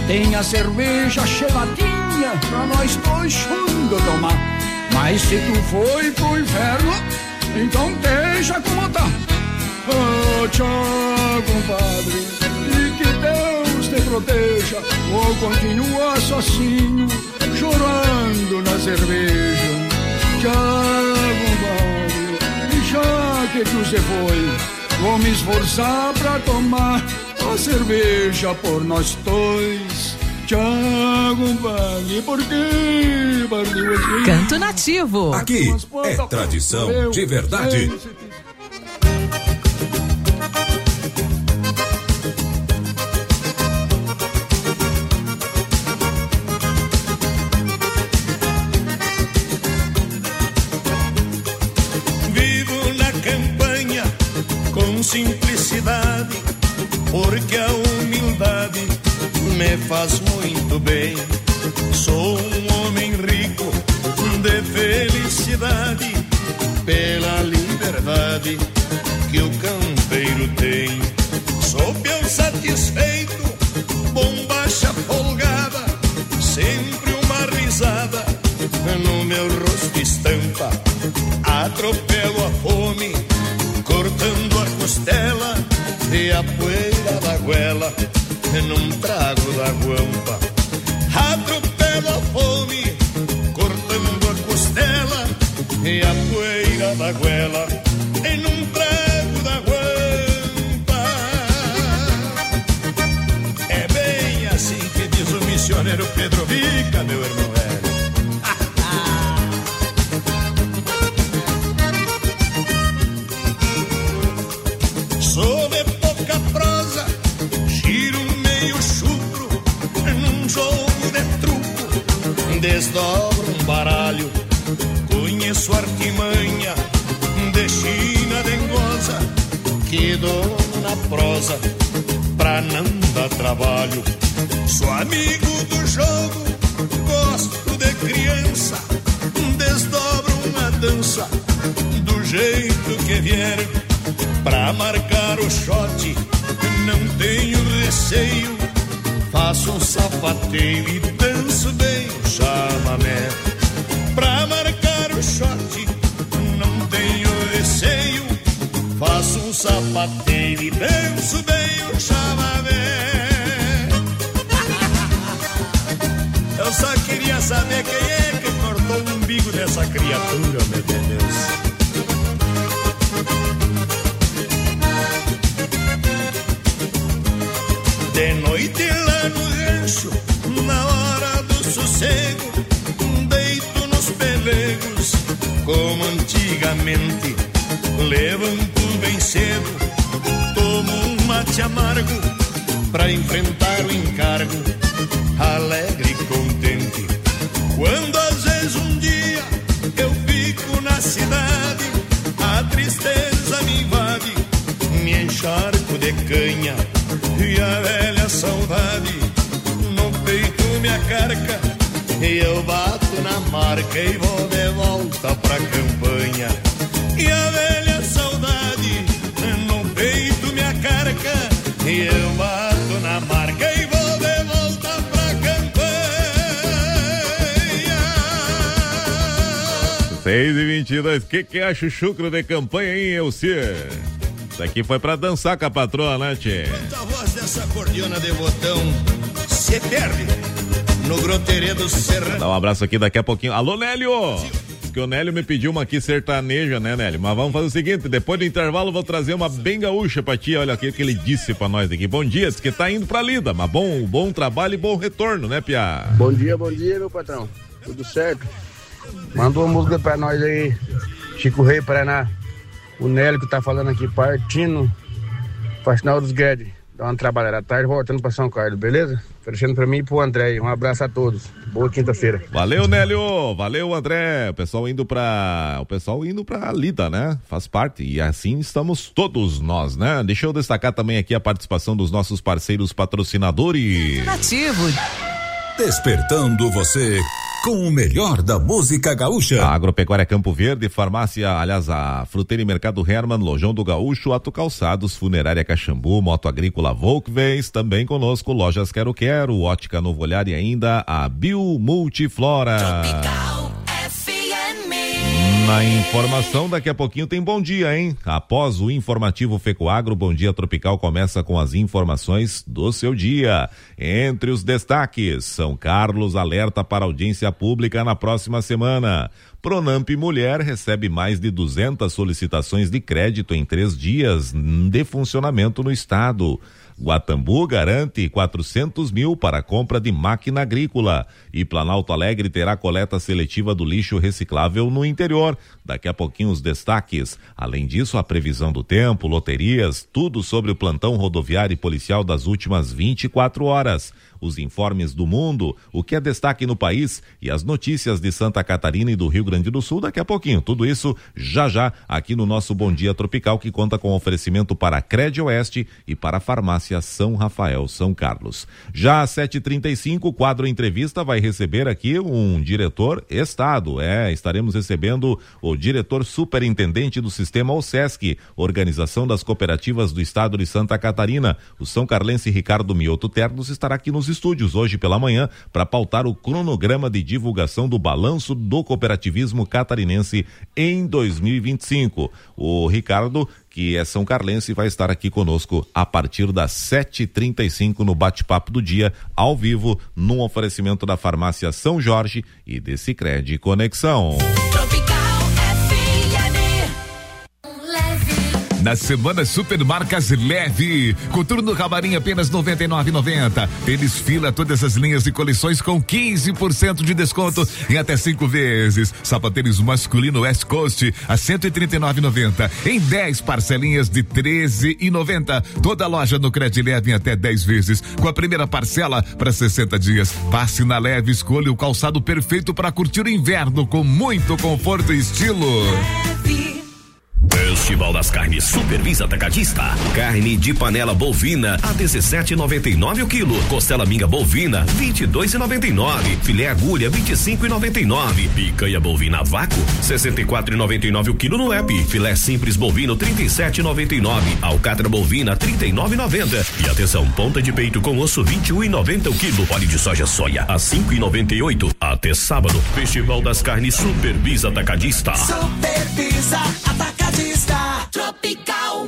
tem a cerveja geladinha pra nós dois juntos tomar. Mas se tu foi pro inferno, então deixa como tá. Oh, tchau, compadre, e que Deus te proteja. Ou continua sozinho, chorando na cerveja. Tchau, compadre, e já que tu se foi, vou me esforçar pra tomar a cerveja por nós dois. Tchau, compadre, porque partiu assim. Canto Nativo. Aqui é tradição de verdade. Vivo na campanha com simplicidade, porque a humildade me faz muito bem. Sou um homem rico de felicidade, pela liberdade que o campeiro tem. Sou bem satisfeito, bombacha folgada, sempre uma risada no meu rosto estampa. Atropelo a fome, cortando a costela, e a poeira da goela num trago da guampa. Atropelo a fome, cortando a costela, e a poeira da goela num trago da guampa. É bem assim que diz o missioneiro Pedro Vica, meu irmão velho. Sou de pouca prosa, giro meio chucro, num jogo de truco, desdobro um baralho, conheço artimanha de China dengosa, que dou na prosa pra não dar trabalho. Sou amigo do jogo, gosto de criança, desdobro uma dança do jeito que vier. Pra marcar o shot, não tenho receio, faço um sapateio e danço bem o chamamé. Pra marcar o shot, não tenho receio, faço um sapateio e danço bem o chamamé. Eu só queria saber quem é que cortou o umbigo dessa criatura, meu Deus. De noite lá no rancho, na hora do sossego, deito nos pelegos, como antigamente. Levanto bem cedo, tomo um mate amargo, pra enfrentar o encargo, alegre e contente. Quando às vezes um dia eu fico na cidade, a tristeza me invade, me encharco de canha, e a velha saudade no peito me acarca, e eu bato na marca e vou de volta pra campanha. E a velha saudade no peito me acarca, e eu bato na marca e vou de volta pra campanha. 6h22, que é chuchucro de campanha, hein, Elcia? Isso aqui foi pra dançar com a patroa, né, tchê? A voz dessa acordeona de botão se perde no groterê do serrano. Dá um abraço aqui daqui a pouquinho. Alô, Nélio! Diz que o Nélio me pediu uma aqui sertaneja, né, Nélio? Mas vamos fazer o seguinte, depois do intervalo vou trazer uma bem gaúcha pra ti. Olha aqui o que ele disse pra nós aqui. Bom dia, diz que tá indo pra lida, mas bom trabalho e bom retorno, né, Piá? Bom dia, meu patrão. Tudo certo? Manda uma música pra nós aí, Chico Rei, Paraná. O Nélio que tá falando aqui, partindo pra Sinal dos Guedes. Dá uma trabalhada à tarde, voltando pra São Carlos, beleza? Oferecendo pra mim e pro André. Um abraço a todos. Boa quinta-feira. Valeu, Nélio. Valeu, André. O pessoal indo pra lida, né? Faz parte. E assim estamos todos nós, né? Deixa eu destacar também aqui a participação dos nossos parceiros patrocinadores. Nativo. Despertando você com o melhor da música gaúcha. A Agropecuária Campo Verde, a Fruteira e Mercado Hermann, Lojão do Gaúcho, Auto Calçados, Funerária Caxambu, Moto Agrícola Volkswagen, também conosco Lojas Quero Quero, Ótica Novo Olhar e ainda a Bio Multiflora. Tropical FM. Na informação, daqui a pouquinho tem Bom Dia, hein? Após o informativo Fecoagro, Bom Dia Tropical começa com as informações do seu dia. Entre os destaques, São Carlos alerta para audiência pública na próxima semana. Pronamp Mulher recebe mais de 200 solicitações de crédito em 3 dias de funcionamento no estado. Guatambu garante 400 mil para a compra de máquina agrícola. E Planalto Alegre terá coleta seletiva do lixo reciclável no interior. Daqui a pouquinho os destaques. Além disso, a previsão do tempo, loterias, tudo sobre o plantão rodoviário e policial das últimas 24 horas. Os informes do mundo, o que é destaque no país e as notícias de Santa Catarina e do Rio Grande do Sul daqui a pouquinho. Tudo isso já aqui no nosso Bom Dia Tropical, que conta com oferecimento para a Crédito Oeste e para a Farmácia São Rafael, São Carlos. Já às 7h35, o quadro Entrevista vai receber aqui um diretor Estado. Estaremos recebendo o diretor superintendente do Sistema OSESC, Organização das Cooperativas do Estado de Santa Catarina. O São Carlense Ricardo Mioto Ternos estará aqui nos estúdios hoje pela manhã para pautar o cronograma de divulgação do balanço do cooperativismo catarinense em 2025. O Ricardo, que é são carlense, vai estar aqui conosco a partir das 7h35 no bate-papo do dia, ao vivo, num oferecimento da Farmácia São Jorge e de Sicredi Conexão. Na semana Supermarcas Leve, coturno camarim apenas R$ 99,90. Tênis Fila, todas as linhas e coleções com 15% de desconto em até 5 vezes. Sapatênis masculino West Coast a R$ 139,90 em 10 parcelinhas de R$ 13,90. Toda loja no Cred Leve em até 10 vezes, com a primeira parcela para 60 dias. Passe na Leve, escolha o calçado perfeito para curtir o inverno com muito conforto e estilo. Festival das Carnes Supervisa Atacadista. Carne de panela bovina a 17,99 o quilo. Costela minga bovina 22,99. Filé agulha 25,99. Picanha bovina a vácuo 64,99 o quilo no app. Filé simples bovino 37,99. Alcatra bovina 39,90. E atenção, ponta de peito com osso 21,90 o quilo. Óleo de soja soia a 5,98 até sábado. Festival das Carnes Supervisa Atacadista. Supervisa Atacadista. Tropical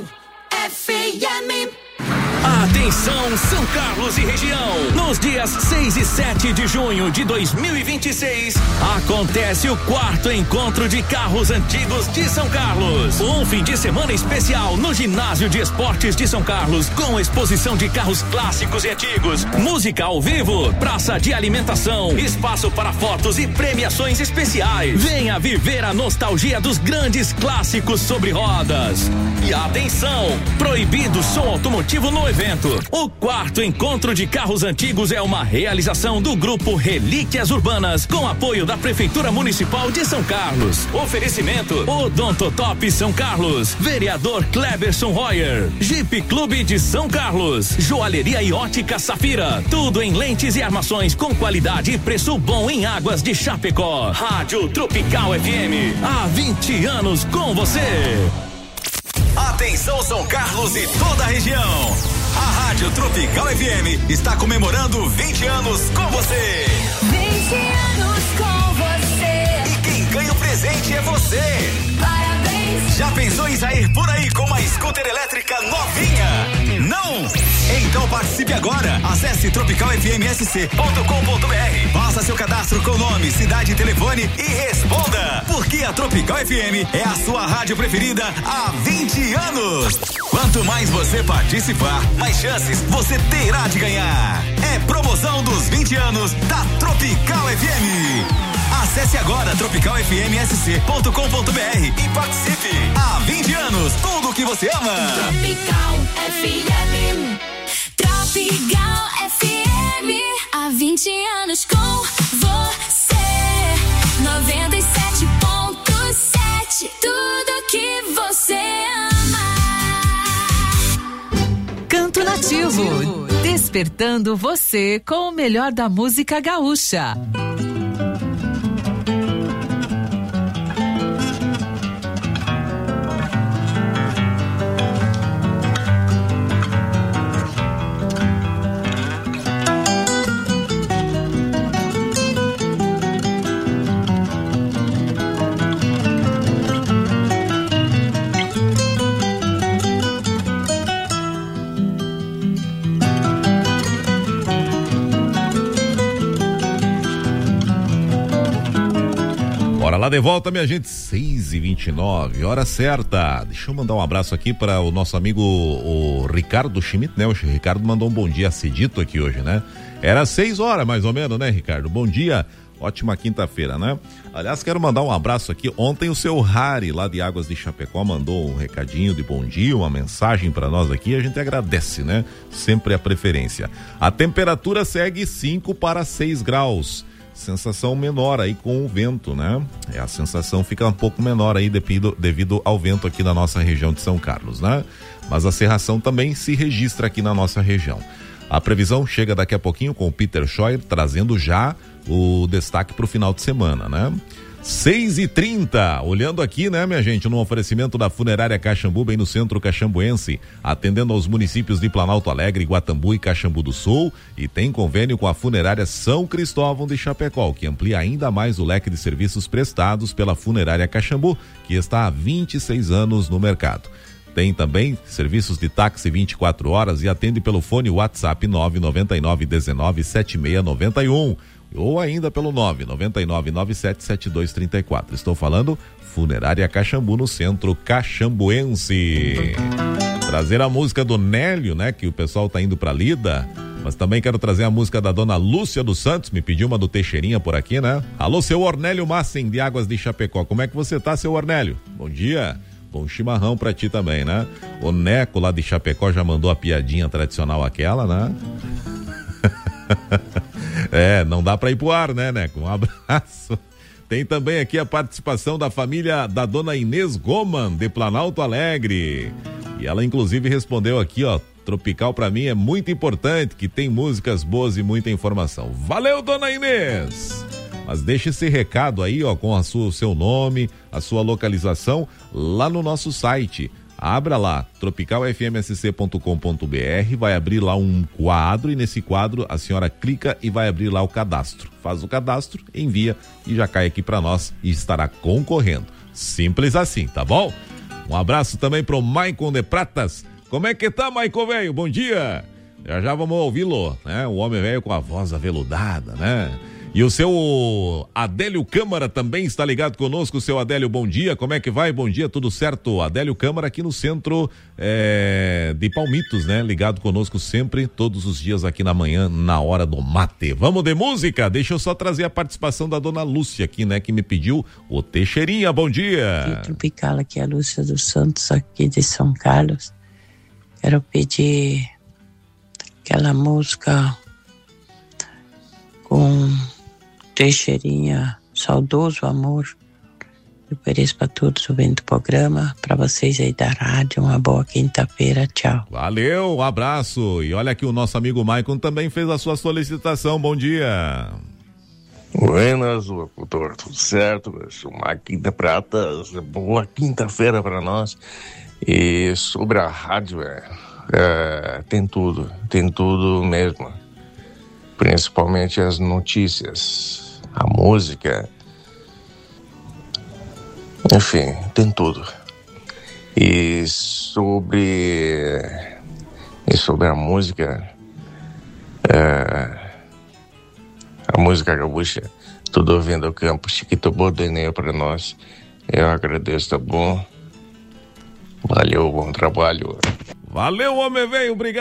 FM. Atenção, São Carlos e região. Nos dias 6 e 7 de junho de 2026, acontece o 4º encontro de carros antigos de São Carlos. Um fim de semana especial no Ginásio de Esportes de São Carlos, com exposição de carros clássicos e antigos, música ao vivo, praça de alimentação, espaço para fotos e premiações especiais. Venha viver a nostalgia dos grandes clássicos sobre rodas. E atenção, proibido som automotivo no evento. O 4º encontro de carros antigos é uma realização do grupo Relíquias Urbanas, com apoio da Prefeitura Municipal de São Carlos. Oferecimento Odontotop São Carlos, vereador Cleberson Royer, Jeep Clube de São Carlos, Joalheria e Ótica Safira, tudo em lentes e armações com qualidade e preço bom em Águas de Chapecó. Rádio Tropical FM, há 20 anos com você. Atenção São Carlos e toda a região. A Rádio Tropical FM está comemorando 20 anos com você. 20 anos com você. E quem ganha o presente é você. Parabéns. Já pensou em sair por aí com uma scooter elétrica novinha? Não? Então participe agora. Acesse tropicalfmsc.com.br. Faça seu cadastro com nome, cidade e telefone e responda. Porque a Tropical FM é a sua rádio preferida há 20 anos. Quanto mais você participar, mais chances você terá de ganhar. É promoção dos 20 anos da Tropical FM. Acesse agora tropicalfmsc.com.br e participe. Há 20 anos, tudo o que você ama. Tropical FM. Tropical FM. Há 20 anos com você. 97.7. Tudo que você ama. Canto Nativo. Despertando você com o melhor da música gaúcha. Lá de volta, minha gente, 6h29, hora certa. Deixa eu mandar um abraço aqui para o nosso amigo o Ricardo Schmidt, né? O Ricardo mandou um bom dia cedito aqui hoje, né? Era 6 horas mais ou menos, né, Ricardo? Bom dia, ótima quinta-feira, né? Aliás, quero mandar um abraço aqui. Ontem o seu Harry, lá de Águas de Chapecó, mandou um recadinho de bom dia, uma mensagem para nós aqui. A gente agradece, né? Sempre a preferência. A temperatura segue 5 para 6 graus. Sensação menor aí com o vento, né? A sensação fica um pouco menor aí devido ao vento aqui na nossa região de São Carlos, né? Mas a cerração também se registra aqui na nossa região. A previsão chega daqui a pouquinho com o Peter Scheuer, trazendo já o destaque para o final de semana, né? 6h30, olhando aqui, né, minha gente, no oferecimento da Funerária Caxambu, bem no centro caxambuense, atendendo aos municípios de Planalto Alegre, Guatambu e Caxambu do Sul, e tem convênio com a Funerária São Cristóvão de Chapecó, que amplia ainda mais o leque de serviços prestados pela Funerária Caxambu, que está há 26 anos no mercado. Tem também serviços de táxi 24 horas e atende pelo fone WhatsApp 999-19-7691 ou ainda pelo 999-977234. Estou falando Funerária Caxambu, no centro caxambuense. Trazer a música do Nélio, né, que o pessoal tá indo pra lida, mas também quero trazer a música da dona Lúcia dos Santos, me pediu uma do Teixeirinha por aqui, né? Alô, seu Ornélio Massen, de Águas de Chapecó, como é que você tá, seu Ornélio? Bom dia. Bom chimarrão pra ti também, né? O Neco lá de Chapecó já mandou a piadinha tradicional aquela, né? Não dá pra ir pro ar, né, Neco? Um abraço. Tem também aqui a participação da família da dona Inês Goman, de Planalto Alegre. E ela inclusive respondeu aqui, ó, Tropical pra mim é muito importante, que tem músicas boas e muita informação. Valeu, dona Inês! Mas deixa esse recado aí, ó, com o seu nome, a sua localização, lá no nosso site. Abra lá, tropicalfmsc.com.br, vai abrir lá um quadro e nesse quadro a senhora clica e vai abrir lá o cadastro. Faz o cadastro, envia e já cai aqui para nós e estará concorrendo. Simples assim, tá bom? Um abraço também pro Maicon de Pratas. Como é que tá, Maicon, velho? Bom dia! Já vamos ouvi-lo, né? O homem velho com a voz aveludada, né? E o seu Adélio Câmara também está ligado conosco. Seu Adélio, bom dia, como é que vai? Bom dia, tudo certo? Adélio Câmara aqui no centro de Palmitos, né? Ligado conosco sempre, todos os dias aqui na manhã, na hora do mate. Vamos de música? Deixa eu só trazer a participação da dona Lúcia aqui, né? Que me pediu o Teixeirinha, bom dia. Aqui, Tropical, aqui é a Lúcia dos Santos, aqui de São Carlos. Quero pedir aquela música com Teixeirinha, Saudoso Amor. Eu ofereço para todos ouvindo o programa, para vocês aí da rádio, uma boa quinta-feira, tchau. Valeu, um abraço. E olha que o nosso amigo Maicon também fez a sua solicitação, bom dia. Buenas, locutor, tudo certo? Uma quinta pratas, boa quinta-feira para nós. E sobre a rádio, tem tudo mesmo. Principalmente as notícias, a música, enfim, tem tudo. E sobre a música gaúcha, tudo ouvindo o campo, Chiquito Bordeneu para nós. Eu agradeço, tá bom? Valeu, bom trabalho. Valeu, homem velho, obrigado.